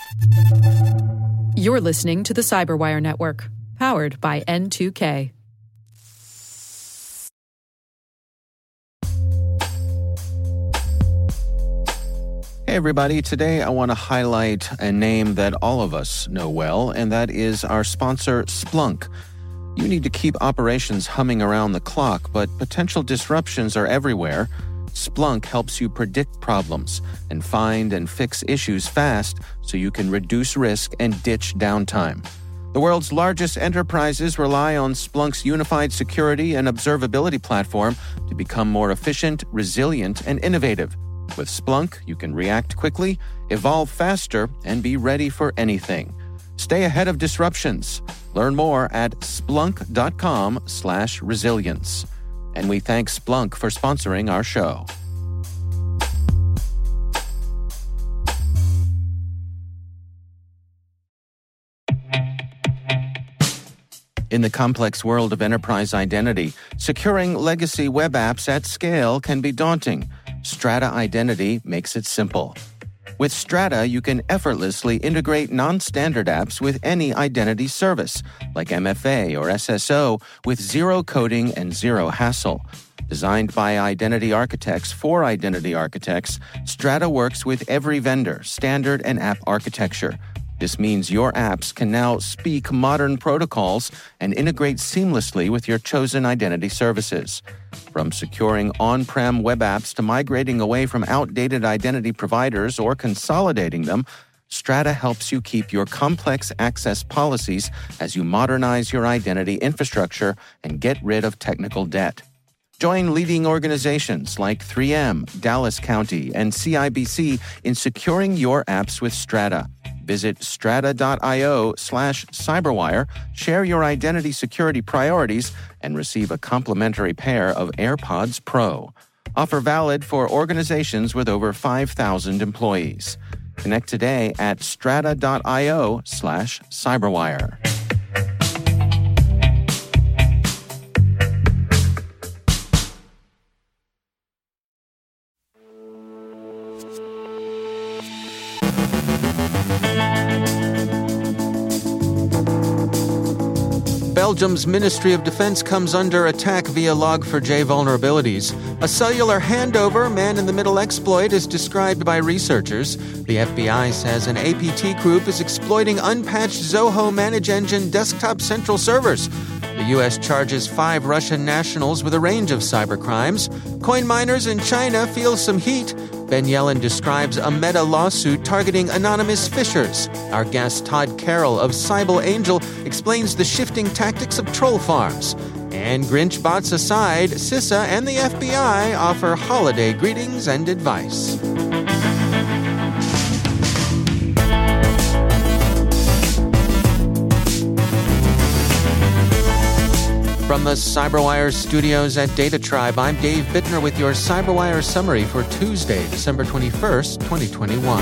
You're listening to the Cyberwire Network, powered by N2K. Hey everybody, today I want to highlight a name that all of us know well, and that is our sponsor, Splunk. You need to keep operations humming around the clock, but potential disruptions are everywhere. Splunk helps you predict problems and find and fix issues fast so you can reduce risk and ditch downtime. The world's largest enterprises rely on Splunk's unified security and observability platform to become more efficient, resilient, and innovative. With Splunk, you can react quickly, evolve faster, and be ready for anything. Stay ahead of disruptions. Learn more at splunk.com/resilience. And we thank Splunk for sponsoring our show. In the complex world of enterprise identity, securing legacy web apps at scale can be daunting. Strata Identity makes it simple. With Strata, you can effortlessly integrate non-standard apps with any identity service, like MFA or SSO, with zero coding and zero hassle. Designed by identity architects for identity architects, Strata works with every vendor, standard, and app architecture. This means your apps can now speak modern protocols and integrate seamlessly with your chosen identity services. From securing on-prem web apps to migrating away from outdated identity providers or consolidating them, Strata helps you keep your complex access policies as you modernize your identity infrastructure and get rid of technical debt. Join leading organizations like 3M, Dallas County, and CIBC in securing your apps with Strata. Visit strata.io/cyberwire, share your identity security priorities, and receive a complimentary pair of AirPods Pro. Offer valid for organizations with over 5,000 employees. Connect today at strata.io/cyberwire. Belgium's Ministry of Defense comes under attack via Log4j vulnerabilities. A cellular handover man-in-the-middle exploit is described by researchers. The FBI says an APT group is exploiting unpatched Zoho Manage Engine desktop central servers. The U.S. charges 5 Russian nationals with a range of cybercrimes. Coin miners in China feel some heat. Ben Yellen describes a Meta lawsuit targeting anonymous phishers. Our guest Todd Carroll of Cybele Angel explains the shifting tactics of troll farms. And Grinch bots aside, CISA and the FBI offer holiday greetings and advice. From the Cyberwire studios at Data Tribe, I'm Dave Bittner with your Cyberwire summary for Tuesday, December 21st, 2021.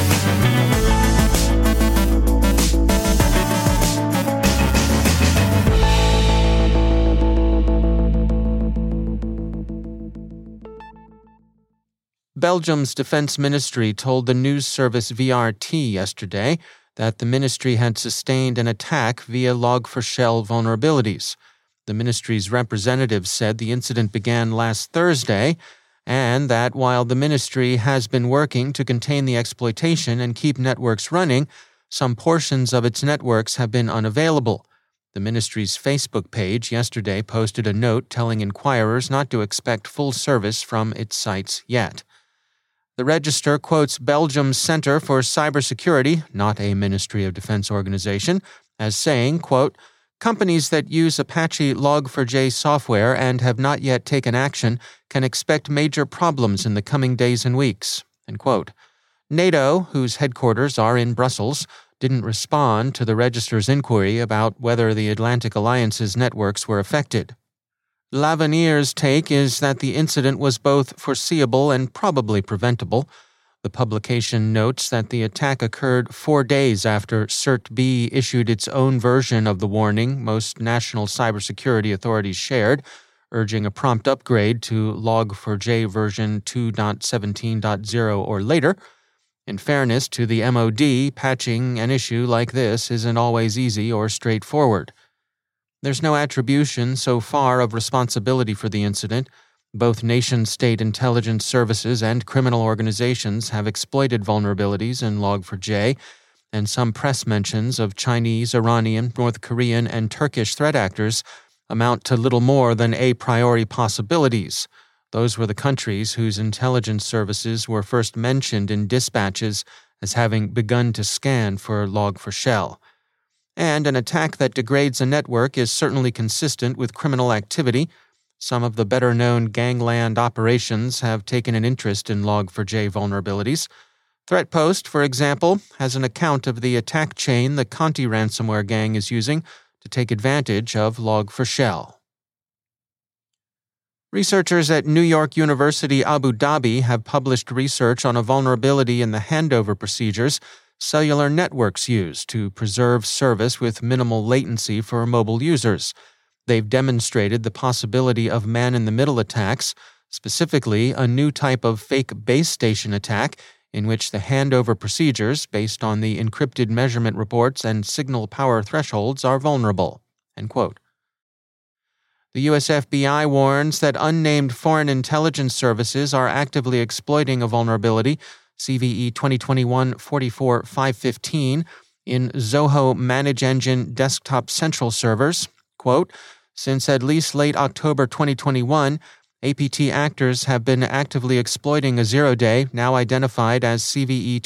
Belgium's defense ministry told the news service VRT yesterday that the ministry had sustained an attack via Log4Shell vulnerabilities. The ministry's representative said the incident began last Thursday and that while the ministry has been working to contain the exploitation and keep networks running, some portions of its networks have been unavailable. The ministry's Facebook page yesterday posted a note telling inquirers not to expect full service from its sites yet. The Register quotes Belgium's Center for Cybersecurity, not a Ministry of Defense organization, as saying, quote, "Companies that use Apache Log4j software and have not yet taken action can expect major problems in the coming days and weeks." End quote. NATO, whose headquarters are in Brussels, didn't respond to the Register's inquiry about whether the Atlantic Alliance's networks were affected. L'Avenir's take is that the incident was both foreseeable and probably preventable. The publication notes that the attack occurred 4 days after CERT-B issued its own version of the warning most national cybersecurity authorities shared, urging a prompt upgrade to Log4j version 2.17.0 or later. In fairness to the MOD, patching an issue like this isn't always easy or straightforward. There's no attribution so far of responsibility for the incident. Both nation-state intelligence services and criminal organizations have exploited vulnerabilities in Log4j, and some press mentions of Chinese, Iranian, North Korean, and Turkish threat actors amount to little more than a priori possibilities. Those were the countries whose intelligence services were first mentioned in dispatches as having begun to scan for Log4Shell. And an attack that degrades a network is certainly consistent with criminal activity. Some of the better-known gangland operations have taken an interest in Log4j vulnerabilities. ThreatPost, for example, has an account of the attack chain the Conti ransomware gang is using to take advantage of Log4Shell. Researchers at New York University Abu Dhabi have published research on a vulnerability in the handover procedures cellular networks use to preserve service with minimal latency for mobile users. They've demonstrated the possibility of man-in-the-middle attacks, specifically a new type of fake base station attack in which the handover procedures, based on the encrypted measurement reports and signal power thresholds, are vulnerable. End quote. The U.S. FBI warns that unnamed foreign intelligence services are actively exploiting a vulnerability, CVE 2021-44-515, in Zoho Manage Engine Desktop Central servers. Quote, since at least late October 2021, APT actors have been actively exploiting a zero-day, now identified as CVE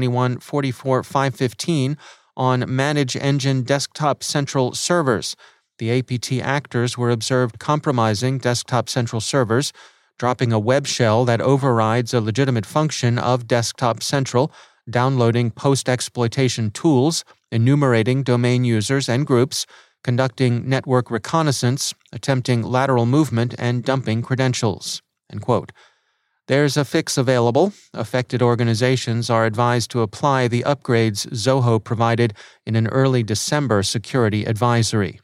2021-44-515, on Manage Engine Desktop Central servers. The APT actors were observed compromising Desktop Central servers, dropping a web shell that overrides a legitimate function of Desktop Central, downloading post-exploitation tools, enumerating domain users and groups, conducting network reconnaissance, attempting lateral movement, and dumping credentials. End quote. There's a fix available. Affected organizations are advised to apply the upgrades Zoho provided in an early December security advisory.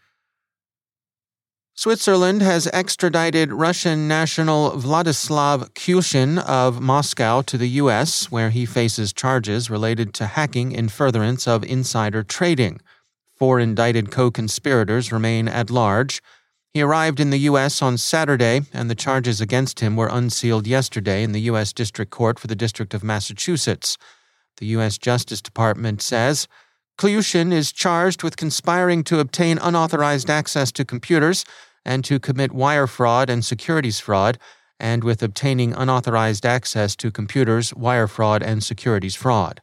Switzerland has extradited Russian national Vladislav Kyushin of Moscow to the U.S., where he faces charges related to hacking in furtherance of insider trading. 4 indicted co-conspirators remain at large. He arrived in the U.S. on Saturday, and the charges against him were unsealed yesterday in the U.S. District Court for the District of Massachusetts. The U.S. Justice Department says, Kyushin is charged with conspiring to obtain unauthorized access to computers and to commit wire fraud and securities fraud, and with obtaining unauthorized access to computers, wire fraud, and securities fraud.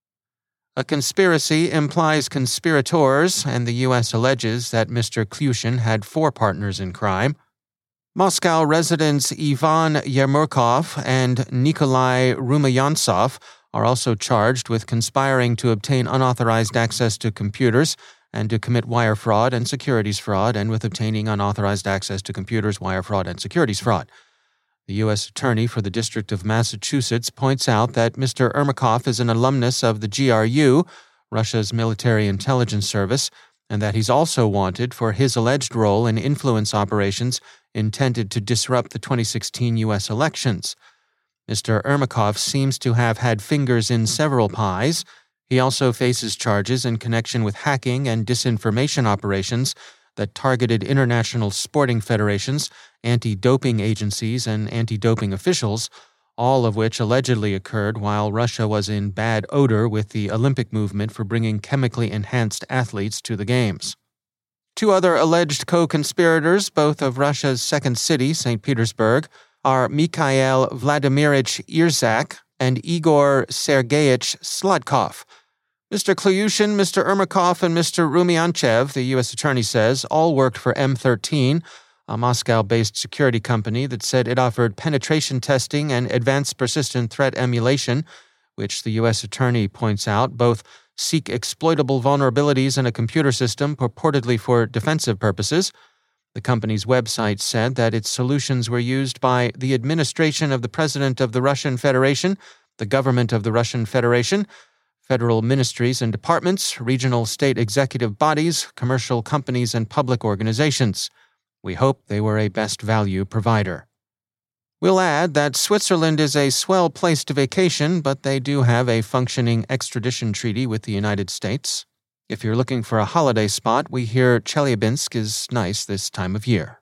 A conspiracy implies conspirators, and the U.S. alleges that Mr. Kyushin had 4 partners in crime. Moscow residents Ivan Yermurkov and Nikolai Rumyantsov are also charged with conspiring to obtain unauthorized access to computers and to commit wire fraud and securities fraud, and with obtaining unauthorized access to computers, wire fraud, and securities fraud. The U.S. Attorney for the District of Massachusetts points out that Mr. Ermakov is an alumnus of the GRU, Russia's military intelligence service, and that he's also wanted for his alleged role in influence operations intended to disrupt the 2016 U.S. elections. Mr. Ermakov seems to have had fingers in several pies. He also faces charges in connection with hacking and disinformation operations that targeted international sporting federations, anti-doping agencies, and anti-doping officials, all of which allegedly occurred while Russia was in bad odor with the Olympic movement for bringing chemically enhanced athletes to the Games. 2 other alleged co-conspirators, both of Russia's second city, St. Petersburg, are Mikhail Vladimirovich Irzak and Igor Sergeyevich Sladkov. Mr. Kyushin, Mr. Ermakov, and Mr. Rumyantsev, the U.S. Attorney says, all worked for M13, a Moscow-based security company that said it offered penetration testing and advanced persistent threat emulation, which the U.S. Attorney points out both seek exploitable vulnerabilities in a computer system purportedly for defensive purposes. The company's website said that its solutions were used by the administration of the President of the Russian Federation, the government of the Russian Federation, federal ministries and departments, regional state executive bodies, commercial companies, and public organizations. We hope they were a best value provider. We'll add that Switzerland is a swell place to vacation, but they do have a functioning extradition treaty with the United States. If you're looking for a holiday spot, we hear Chelyabinsk is nice this time of year.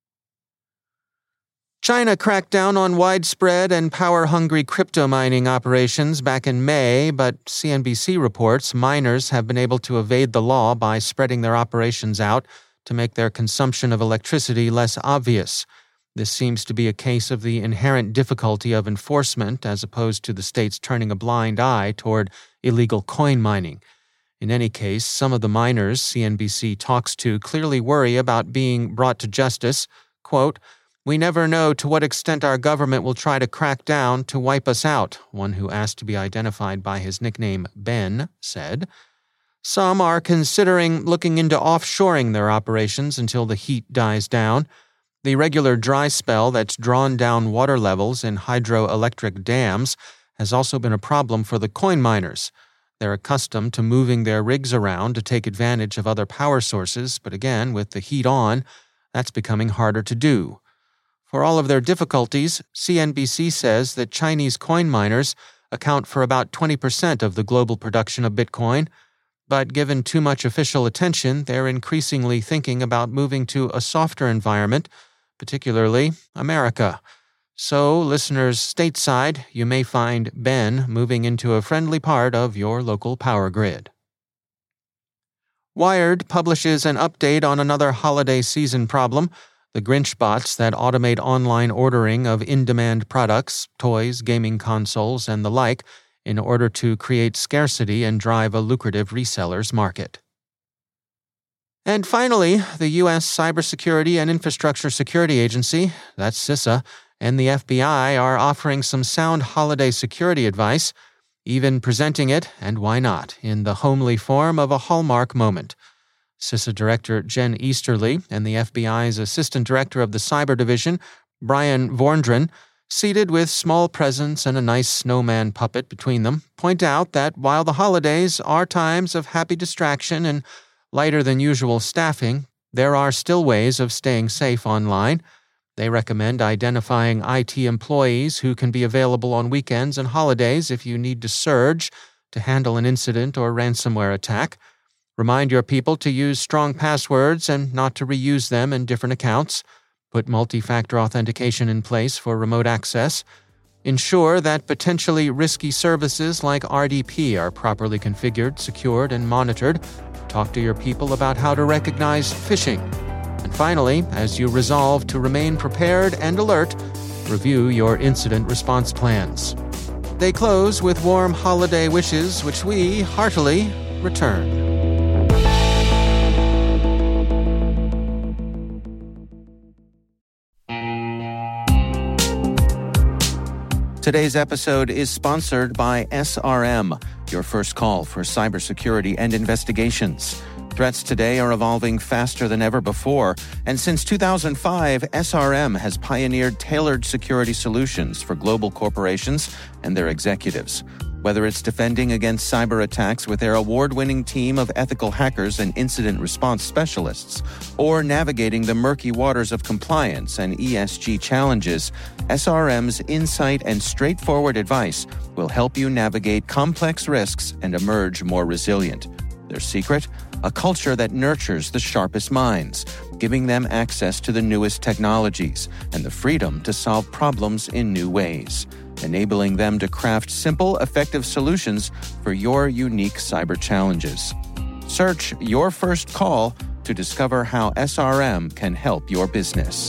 China cracked down on widespread and power-hungry crypto mining operations back in May, but CNBC reports miners have been able to evade the law by spreading their operations out to make their consumption of electricity less obvious. This seems to be a case of the inherent difficulty of enforcement as opposed to the states turning a blind eye toward illegal coin mining. In any case, some of the miners CNBC talks to clearly worry about being brought to justice. Quote, "We never know to what extent our government will try to crack down to wipe us out," one who asked to be identified by his nickname Ben said. Some are considering looking into offshoring their operations until the heat dies down. The regular dry spell that's drawn down water levels in hydroelectric dams has also been a problem for the coin miners. They're accustomed to moving their rigs around to take advantage of other power sources, but again, with the heat on, that's becoming harder to do. For all of their difficulties, CNBC says that Chinese coin miners account for about 20% of the global production of Bitcoin, but given too much official attention, they're increasingly thinking about moving to a softer environment, particularly America. So, listeners stateside, you may find Ben moving into a friendly part of your local power grid. Wired publishes an update on another holiday season problem, the Grinch bots that automate online ordering of in-demand products, toys, gaming consoles, and the like, in order to create scarcity and drive a lucrative resellers market. And finally, the U.S. Cybersecurity and Infrastructure Security Agency, that's CISA, and the FBI are offering some sound holiday security advice, even presenting it, and why not, in the homely form of a Hallmark moment. CISA Director Jen Easterly and the FBI's Assistant Director of the Cyber Division, Brian Vorndran, seated with small presents and a nice snowman puppet between them, point out that while the holidays are times of happy distraction and lighter than usual staffing, there are still ways of staying safe online. They recommend identifying IT employees who can be available on weekends and holidays if you need to surge to handle an incident or ransomware attack. Remind your people to use strong passwords and not to reuse them in different accounts. Put multi-factor authentication in place for remote access. Ensure that potentially risky services like RDP are properly configured, secured, and monitored. Talk to your people about how to recognize phishing. And finally, as you resolve to remain prepared and alert, review your incident response plans. They close with warm holiday wishes, which we heartily return. Today's episode is sponsored by SRM, your first call for cybersecurity and investigations. Threats today are evolving faster than ever before, and since 2005, SRM has pioneered tailored security solutions for global corporations and their executives. Whether it's defending against cyber attacks with their award-winning team of ethical hackers and incident response specialists, or navigating the murky waters of compliance and ESG challenges, SRM's insight and straightforward advice will help you navigate complex risks and emerge more resilient. Their secret? A culture that nurtures the sharpest minds, giving them access to the newest technologies and the freedom to solve problems in new ways, enabling them to craft simple, effective solutions for your unique cyber challenges. Search Your First Call to discover how SRM can help your business.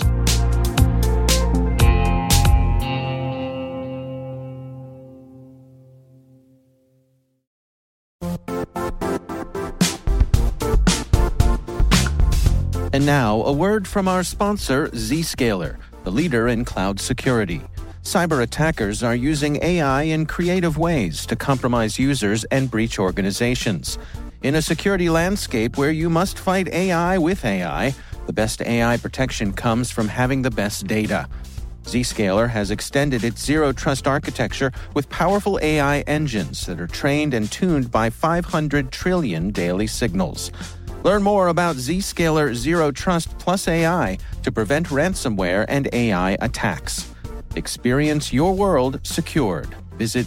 And now, a word from our sponsor, Zscaler, the leader in cloud security. Cyber attackers are using AI in creative ways to compromise users and breach organizations. In a security landscape where you must fight AI with AI, the best AI protection comes from having the best data. Zscaler has extended its zero-trust architecture with powerful AI engines that are trained and tuned by 500 trillion daily signals. Learn more about Zscaler Zero Trust Plus AI to prevent ransomware and AI attacks. Experience your world secured. Visit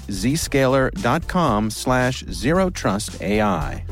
zscaler.com/zerotrustai.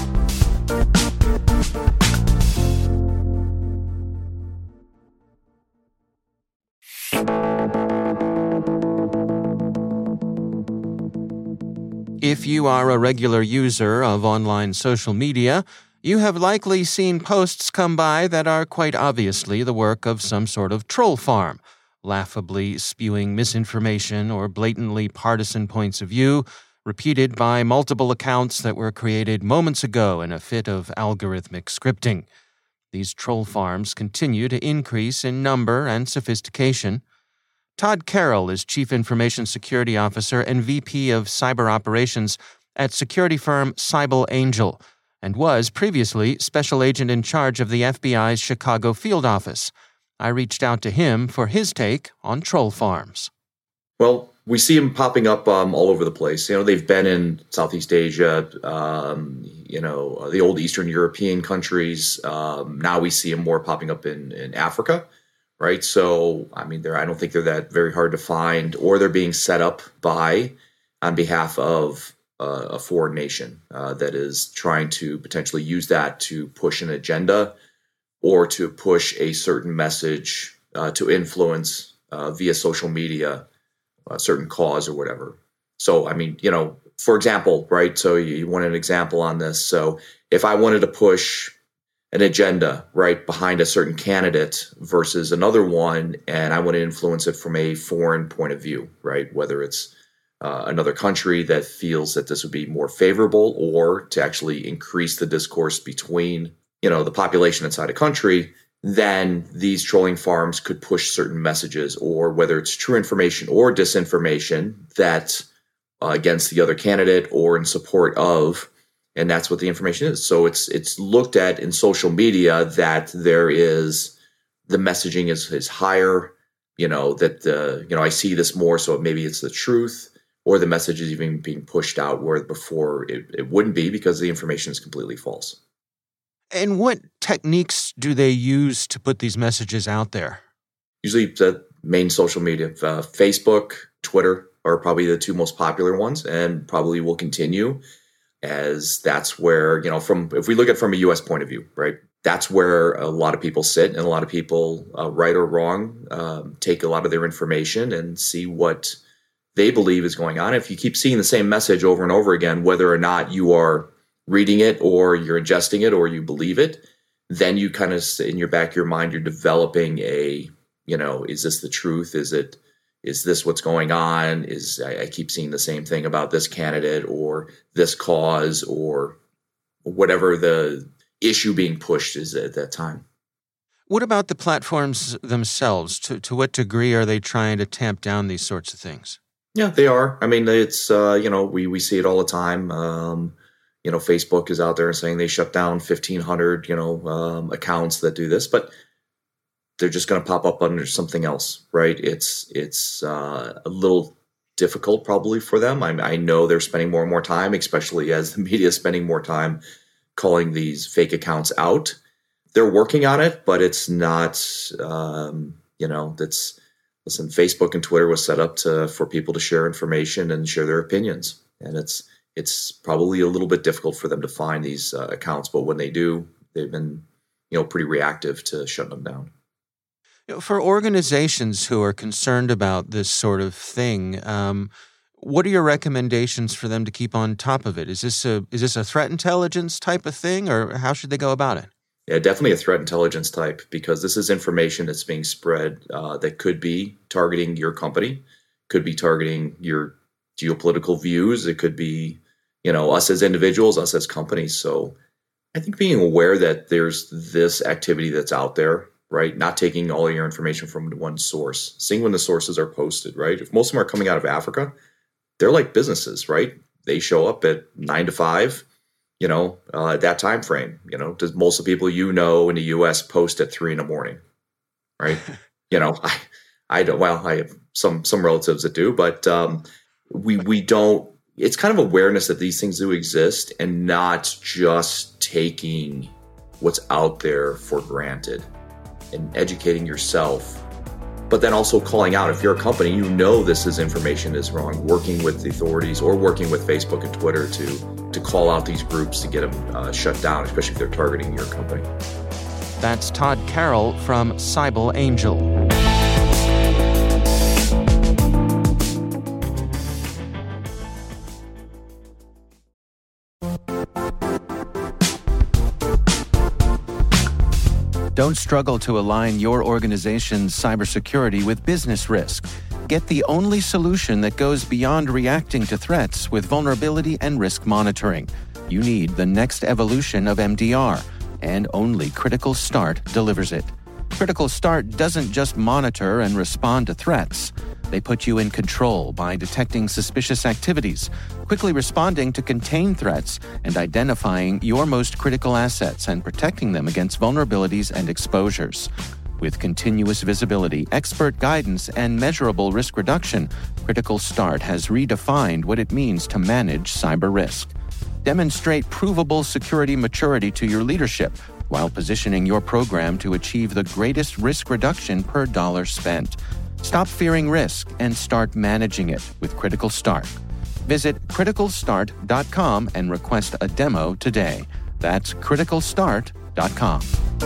If you are a regular user of online social media, you have likely seen posts come by that are quite obviously the work of some sort of troll farm, laughably spewing misinformation or blatantly partisan points of view, repeated by multiple accounts that were created moments ago in a fit of algorithmic scripting. These troll farms continue to increase in number and sophistication. Todd Carroll is Chief Information Security Officer and VP of Cyber Operations at security firm Cybele Angel, and was previously Special Agent in charge of the FBI's Chicago field office. I reached out to him for his take on troll farms. Well, we see them popping up all over the place. They've been in Southeast Asia, the old Eastern European countries. Now we see them more popping up in Africa. Right. So, I don't think they're that very hard to find, or they're being set up on behalf of a foreign nation that is trying to potentially use that to push an agenda or to push a certain message to influence via social media a certain cause or whatever. So, for example, right. So you want an example on this. So if I wanted to push an agenda, right, behind a certain candidate versus another one, and I want to influence it from a foreign point of view, right, whether it's another country that feels that this would be more favorable, or to actually increase the discourse between, the population inside a country, then these trolling farms could push certain messages, or whether it's true information or disinformation that against the other candidate or in support of. And that's what the information is. So it's looked at in social media that there is, the messaging is higher, I see this more, so maybe it's the truth, or the message is even being pushed out where before it wouldn't be, because the information is completely false. And what techniques do they use to put these messages out there? Usually the main social media, Facebook, Twitter are probably the two most popular ones, and probably will continue, as that's where, if we look at it from a U.S. point of view, right, that's where a lot of people sit, and a lot of people, right or wrong, take a lot of their information and see what they believe is going on. If you keep seeing the same message over and over again, whether or not you are reading it or you're ingesting it or you believe it, then you kind of, in your back of your mind, you're developing is this the truth? Is this what's going on? I keep seeing the same thing about this candidate or this cause or whatever the issue being pushed is at that time. What about the platforms themselves? To what degree are they trying to tamp down these sorts of things? Yeah, they are. It's, we see it all the time. Facebook is out there saying they shut down 1,500, accounts that do this, but they're just going to pop up under something else, right? It's a little difficult probably for them. I know they're spending more and more time, especially as the media is spending more time calling these fake accounts out. They're working on it, but it's not, listen, Facebook and Twitter was set up for people to share information and share their opinions. And it's probably a little bit difficult for them to find these accounts, but when they do, they've been, pretty reactive to shutting them down. For organizations who are concerned about this sort of thing, what are your recommendations for them to keep on top of it? Is this a threat intelligence type of thing, or how should they go about it? Yeah, definitely a threat intelligence type, because this is information that's being spread that could be targeting your company, could be targeting your geopolitical views. It could be, us as individuals, us as companies. So I think being aware that there's this activity that's out there, right? Not taking all of your information from one source, seeing when the sources are posted, right? If most of them are coming out of Africa, they're like businesses, right? They show up at 9 to 5, at that time frame. Does most of the people in the U.S. post at 3 a.m, right? I don't. Well, I have some relatives that do, but we don't. It's kind of awareness that these things do exist, and not just taking what's out there for granted, and educating yourself but then also calling out, if you're a company, you know this information is wrong, working with the authorities or working with Facebook and Twitter to call out these groups to get them shut down, especially if they're targeting your company. That's Todd Carroll from Cybele Angel. Don't struggle to align your organization's cybersecurity with business risk. Get the only solution that goes beyond reacting to threats with vulnerability and risk monitoring. You need the next evolution of MDR, and only Critical Start delivers it. Critical Start doesn't just monitor and respond to threats. They put you in control by detecting suspicious activities, quickly responding to contain threats, and identifying your most critical assets and protecting them against vulnerabilities and exposures. With continuous visibility, expert guidance, and measurable risk reduction, Critical Start has redefined what it means to manage cyber risk. Demonstrate provable security maturity to your leadership while positioning your program to achieve the greatest risk reduction per dollar spent. Stop fearing risk and start managing it with Critical Start. Visit criticalstart.com and request a demo today. That's criticalstart.com.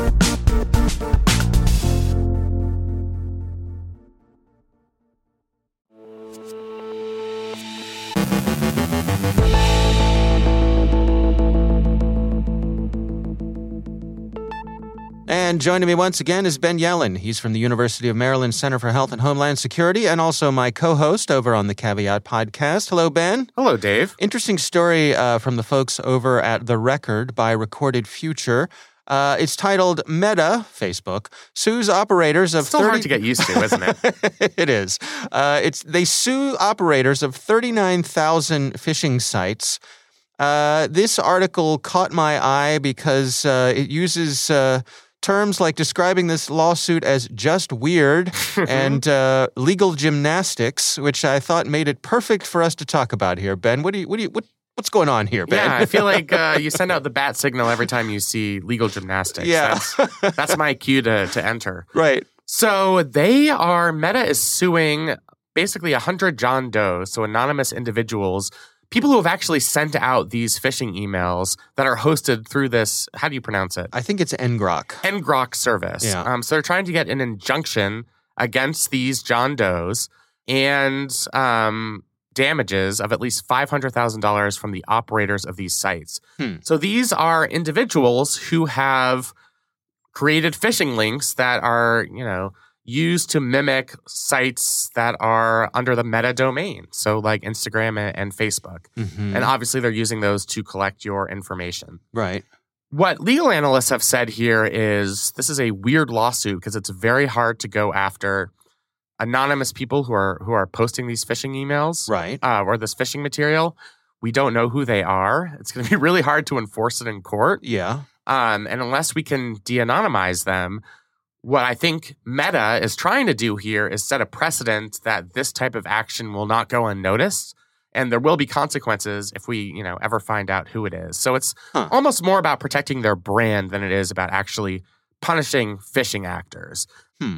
And joining me once again is Ben Yelin. He's from the University of Maryland Center for Health and Homeland Security and also my co-host over on the Caveat podcast. Hello, Ben. Hello, Dave. Interesting story from the folks over at The Record by Recorded Future. It's titled Meta, Facebook, sues operators of Still hard to get used to, isn't it? It is. They sue operators of 39,000 phishing sites. This article caught my eye because it uses terms like describing this lawsuit as just weird and legal gymnastics, which I thought made it perfect for us to talk about here. Ben, what's going on here, Ben? Yeah, I feel like you send out the bat signal every time you see legal gymnastics. Yeah. That's my cue to enter. Right. So Meta is suing basically 100 John Does, so anonymous individuals, people who have actually sent out these phishing emails that are hosted through this, how do you pronounce it? I think it's ngrok. ngrok service. Yeah. So they're trying to get an injunction against these John Does and damages of at least $500,000 from the operators of these sites. So these are individuals who have created phishing links that are, used to mimic sites that are under the Meta domain. So like Instagram and Facebook. Mm-hmm. And obviously they're using those to collect your information. Right. What legal analysts have said here is this is a weird lawsuit because it's very hard to go after anonymous people who are posting these phishing emails, right, or this phishing material. We don't know who they are. It's going to be really hard to enforce it in court. Yeah. And unless we can de-anonymize them, what I think Meta is trying to do here is set a precedent that this type of action will not go unnoticed, and there will be consequences if we, ever find out who it is. So it's almost more about protecting their brand than it is about actually punishing phishing actors.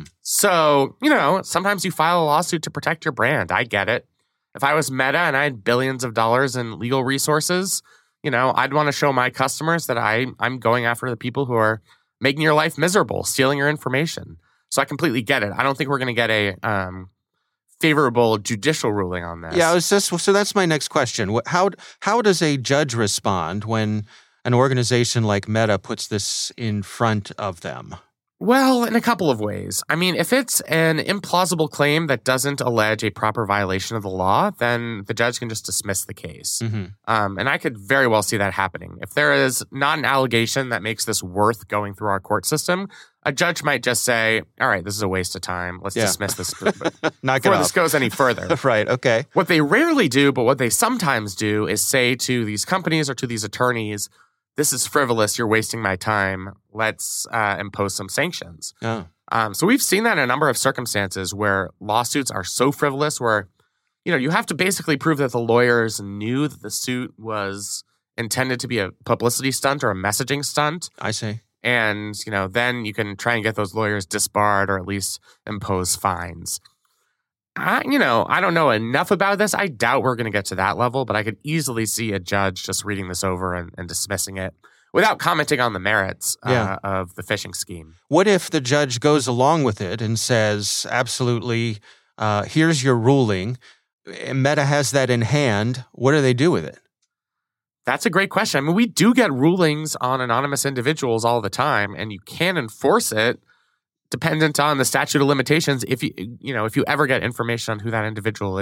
So, sometimes you file a lawsuit to protect your brand. I get it. If I was Meta and I had billions of dollars in legal resources, I'd want to show my customers that I'm going after the people who are making your life miserable, stealing your information. So I completely get it. I don't think we're going to get a favorable judicial ruling on this. Yeah, so that's my next question. How does a judge respond when an organization like Meta puts this in front of them? Well, in a couple of ways. I mean, if it's an implausible claim that doesn't allege a proper violation of the law, then the judge can just dismiss the case. Mm-hmm. And I could very well see that happening. If there is not an allegation that makes this worth going through our court system, a judge might just say, all right, this is a waste of time. Let's dismiss this before this goes any further. Right, okay. What they rarely do, but what they sometimes do is say to these companies or to these attorneys, this is frivolous. You're wasting my time. Let's impose some sanctions. Oh. So we've seen that in a number of circumstances where lawsuits are so frivolous where, you have to basically prove that the lawyers knew that the suit was intended to be a publicity stunt or a messaging stunt. I see. And, then you can try and get those lawyers disbarred or at least impose fines. I don't know enough about this. I doubt we're going to get to that level, but I could easily see a judge just reading this over and dismissing it without commenting on the merits of the phishing scheme. What if the judge goes along with it and says, absolutely, here's your ruling. Meta has that in hand. What do they do with it? That's a great question. I mean, we do get rulings on anonymous individuals all the time, and you can enforce it dependent on the statute of limitations if you ever get information on who that individual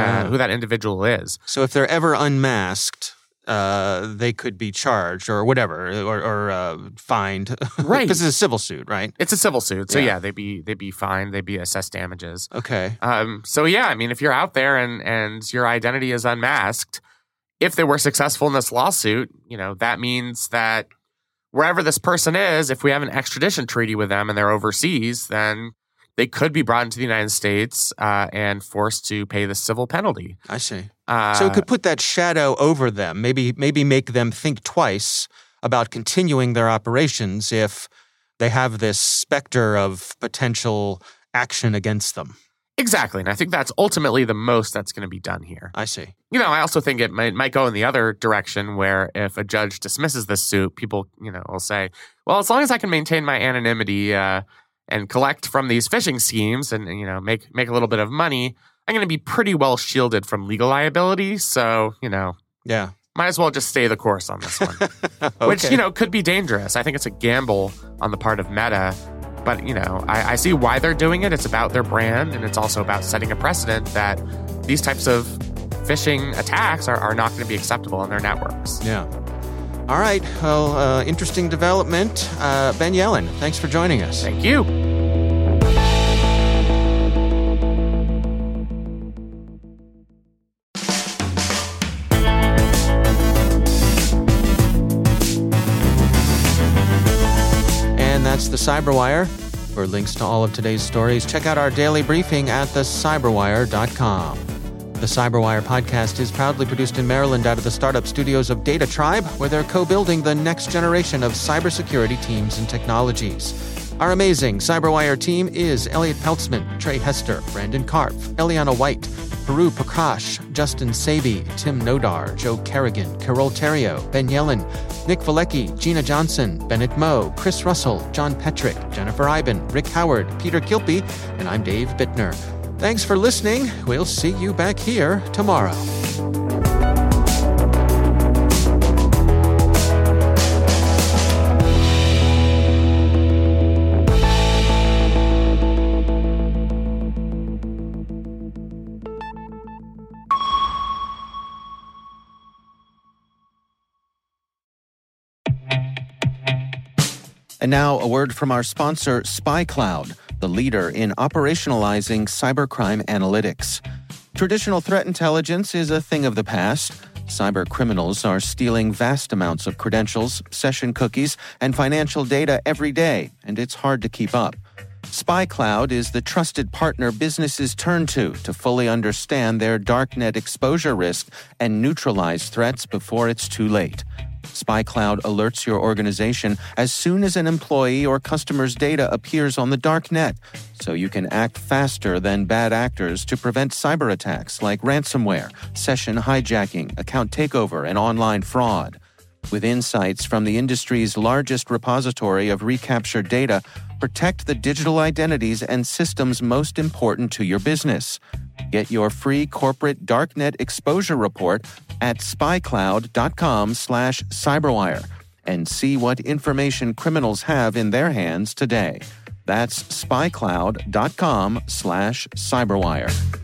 is. So if they're ever unmasked, they could be charged or whatever, or fined. Right. Because it's a civil suit, right? It's a civil suit. So they'd be fined, they'd be assessed damages. Okay. If you're out there and your identity is unmasked, if they were successful in this lawsuit, that means that wherever this person is, if we have an extradition treaty with them and they're overseas, then they could be brought into the United States and forced to pay the civil penalty. I see. So it could put that shadow over them, maybe make them think twice about continuing their operations if they have this specter of potential action against them. Exactly. And I think that's ultimately the most that's going to be done here. I see. I also think it might go in the other direction where if a judge dismisses this suit, people, will say, well, as long as I can maintain my anonymity and collect from these phishing schemes and, make a little bit of money, I'm going to be pretty well shielded from legal liability. So, yeah, might as well just stay the course on this one, okay. Which, could be dangerous. I think it's a gamble on the part of Meta. But, I see why they're doing it. It's about their brand, and it's also about setting a precedent that these types of phishing attacks are not going to be acceptable on their networks. Yeah. All right. Well, interesting development. Ben Yelin, thanks for joining us. Thank you. And that's the Cyberwire. For links to all of today's stories, check out our daily briefing at thecyberwire.com. The Cyberwire podcast is proudly produced in Maryland out of the startup studios of Data Tribe, where they're co-building the next generation of cybersecurity teams and technologies. Our amazing Cyberwire team is Elliot Peltzman, Trey Hester, Brandon Karpf, Eliana White, Peru Prakash, Justin Sabi, Tim Nodar, Joe Kerrigan, Carol Terrio, Ben Yelin, Nick Valecki, Gina Johnson, Bennett Moe, Chris Russell, John Petrick, Jennifer Iben, Rick Howard, Peter Kilpie, and I'm Dave Bittner. Thanks for listening. We'll see you back here tomorrow. And now a word from our sponsor, SpyCloud, the leader in operationalizing cybercrime analytics. Traditional threat intelligence is a thing of the past. Cyber criminals are stealing vast amounts of credentials, session cookies, and financial data every day, and it's hard to keep up. SpyCloud is the trusted partner businesses turn to fully understand their darknet exposure risk and neutralize threats before it's too late. SpyCloud alerts your organization as soon as an employee or customer's data appears on the dark net, so you can act faster than bad actors to prevent cyber attacks like ransomware, session hijacking, account takeover, and online fraud. With insights from the industry's largest repository of recaptured data, protect the digital identities and systems most important to your business. Get your free corporate darknet exposure report at spycloud.com/cyberwire and see what information criminals have in their hands today. That's spycloud.com/cyberwire.